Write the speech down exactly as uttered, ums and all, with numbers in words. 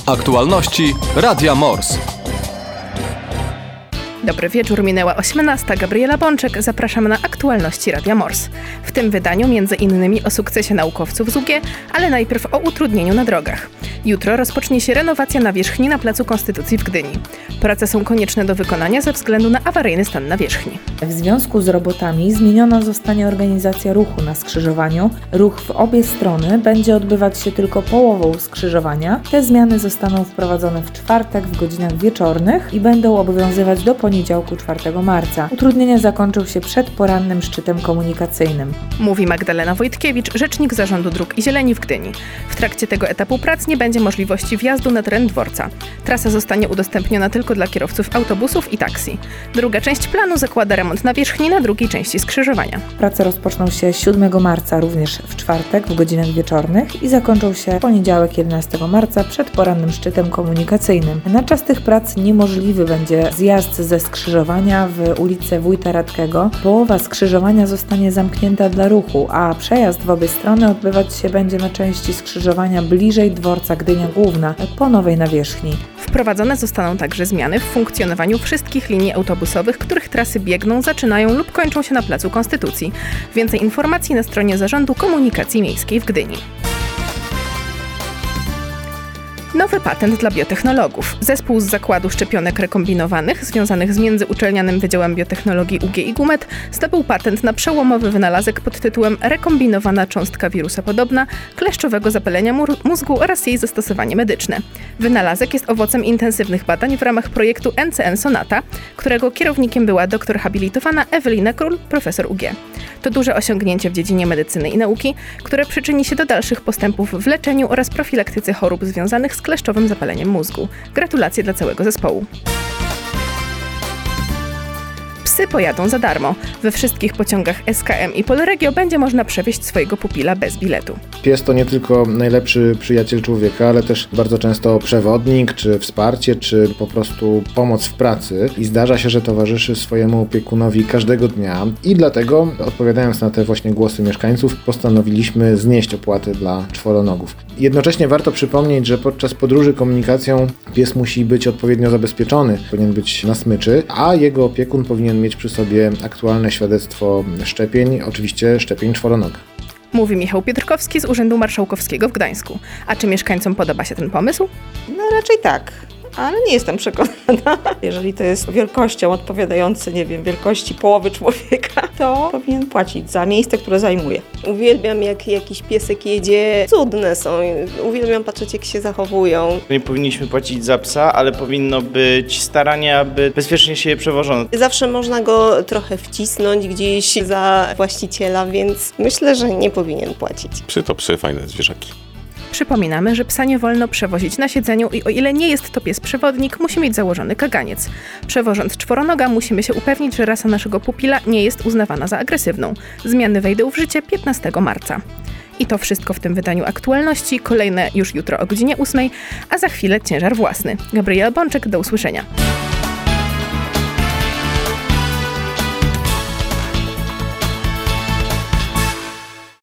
Aktualności Radia Mors. Dobry wieczór, minęła osiemnasta. Gabriela Bączek, zapraszam na aktualności Radia Mors. W tym wydaniu między innymi o sukcesie naukowców z U G, ale najpierw o utrudnieniu na drogach. Jutro rozpocznie się renowacja nawierzchni na Placu Konstytucji w Gdyni. Prace są konieczne do wykonania ze względu na awaryjny stan nawierzchni. W związku z robotami zmieniona zostanie organizacja ruchu na skrzyżowaniu. Ruch w obie strony będzie odbywać się tylko połową skrzyżowania. Te zmiany zostaną wprowadzone w czwartek w godzinach wieczornych i będą obowiązywać do poniedziałku czwartego marca. Utrudnienia zakończą się przed porannym szczytem komunikacyjnym. Mówi Magdalena Wojtkiewicz, rzecznik Zarządu Dróg i Zieleni w Gdyni. W trakcie tego etapu prac nie będzie możliwości wjazdu na teren dworca. Trasa zostanie udostępniona tylko dla kierowców autobusów i taksi. Druga część planu zakłada remont nawierzchni na drugiej części skrzyżowania. Prace rozpoczną się siódmego marca, również w czwartek w godzinach wieczornych i zakończą się w poniedziałek jedenastego marca przed porannym szczytem komunikacyjnym. Na czas tych prac niemożliwy będzie zjazd ze skrzyżowania w ulicę Wójta Radkego. Połowa skrzyżowania zostanie zamknięta dla ruchu, a przejazd w obie strony odbywać się będzie na części skrzyżowania bliżej dworca Gdynia Główna, po nowej nawierzchni. Wprowadzone zostaną także zmiany w funkcjonowaniu wszystkich linii autobusowych, których trasy biegną, zaczynają lub kończą się na Placu Konstytucji. Więcej informacji na stronie Zarządu Komunikacji Miejskiej w Gdyni. Nowy patent dla biotechnologów. Zespół z Zakładu Szczepionek Rekombinowanych, związanych z Międzyuczelnianym Wydziałem Biotechnologii U G I GUMET, zdobył patent na przełomowy wynalazek pod tytułem Rekombinowana cząstka wirusopodobna kleszczowego zapalenia mózgu oraz jej zastosowanie medyczne. Wynalazek jest owocem intensywnych badań w ramach projektu N C N Sonata, którego kierownikiem była doktor habilitowana Ewelina Król, profesor U G. To duże osiągnięcie w dziedzinie medycyny i nauki, które przyczyni się do dalszych postępów w leczeniu oraz profilaktyce chorób związanych z kleszczowym zapaleniem mózgu. Gratulacje dla całego zespołu. Psy pojadą za darmo. We wszystkich pociągach S K M i Polregio będzie można przewieźć swojego pupila bez biletu. Pies to nie tylko najlepszy przyjaciel człowieka, ale też bardzo często przewodnik, czy wsparcie, czy po prostu pomoc w pracy i zdarza się, że towarzyszy swojemu opiekunowi każdego dnia i dlatego, odpowiadając na te właśnie głosy mieszkańców, postanowiliśmy znieść opłaty dla czworonogów. Jednocześnie warto przypomnieć, że podczas podróży komunikacją pies musi być odpowiednio zabezpieczony, powinien być na smyczy, a jego opiekun powinien mieć przy sobie aktualne świadectwo szczepień, oczywiście szczepień czworonoga. Mówi Michał Pietrkowski z Urzędu Marszałkowskiego w Gdańsku. A czy mieszkańcom podoba się ten pomysł? No raczej tak, ale nie jestem przekonana. Jeżeli to jest wielkością odpowiadający, nie wiem, wielkości połowy człowieka, to powinien płacić za miejsce, które zajmuje. Uwielbiam, jak jakiś piesek jedzie. Cudne są. Uwielbiam patrzeć, jak się zachowują. Nie powinniśmy płacić za psa, ale powinno być staranie, aby bezpiecznie się je przewożono. Zawsze można go trochę wcisnąć gdzieś za właściciela, więc myślę, że nie powinien płacić. Psy to psy, fajne zwierzaki. Przypominamy, że psa nie wolno przewozić na siedzeniu i o ile nie jest to pies przewodnik, musi mieć założony kaganiec. Przewożąc czworonoga, musimy się upewnić, że rasa naszego pupila nie jest uznawana za agresywną. Zmiany wejdą w życie piętnastego marca. I to wszystko w tym wydaniu aktualności, kolejne już jutro o godzinie ósmej, a za chwilę ciężar własny. Gabriela Bączek, do usłyszenia.